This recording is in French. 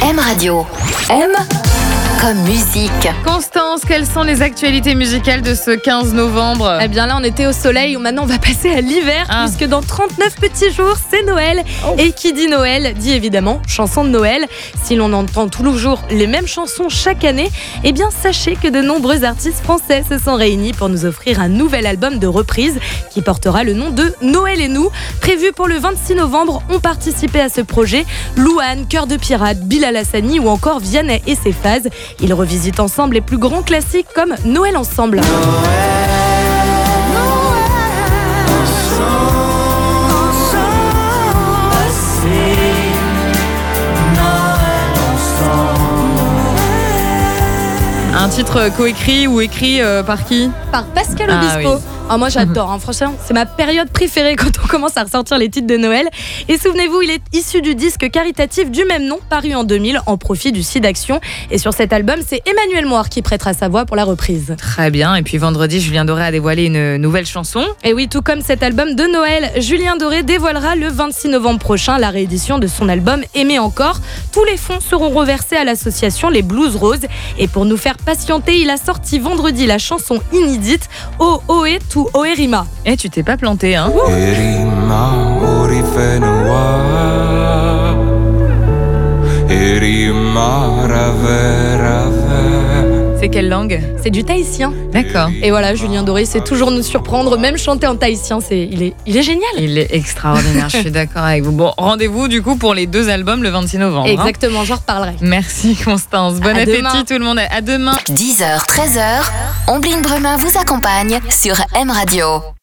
M Radio. M comme musique. Constance, quelles sont les actualités musicales de ce 15 novembre ? Eh bien là, on était au soleil, maintenant on va passer à l'hiver, puisque dans 39 petits jours, c'est Noël. Et qui dit Noël, dit évidemment chanson de Noël. Si l'on entend toujours les mêmes chansons chaque année, eh bien sachez que de nombreux artistes français se sont réunis pour nous offrir un nouvel album de reprise qui portera le nom de Noël et nous. Prévu pour le 26 novembre, ont participé à ce projet Louane, Cœur de Pirate, Bilal Hassani ou encore Vianney et ses phases. Ils revisitent ensemble les plus grands classiques comme Noël ensemble. Un titre coécrit ou écrit par qui ? Par Pascal Obispo. Oui. Moi j'adore, franchement c'est ma période préférée quand on commence à ressortir les titres de Noël. Et souvenez-vous, il est issu du disque caritatif du même nom paru en 2000 en profit du SIDAction. Et sur cet album, c'est Emmanuel Moir qui prêtera sa voix pour la reprise. Très bien, et puis vendredi, Julien Doré a dévoilé une nouvelle chanson. Et oui, tout comme cet album de Noël, Julien Doré dévoilera le 26 novembre prochain la réédition de son album Aimer encore. Tous les fonds seront reversés à l'association Les Blues Roses. Et pour nous faire patienter, il a sorti vendredi la chanson inédite Oh Oe Tu Oe Rima. Et tu t'es pas planté, hein ? Erima orifenua Erima rave rave. C'est quelle langue ? C'est du tahitien. D'accord. Et voilà, Julien Doré sait toujours nous surprendre, même chanter en tahitien, il est génial. Il est extraordinaire, je suis d'accord avec vous. Bon, rendez-vous du coup pour les 2 albums le 26 novembre. Exactement, j'en reparlerai. Merci Constance, bon appétit demain. tout le monde, à demain. 10h, 13h, Omblin Bremin vous accompagne sur M Radio.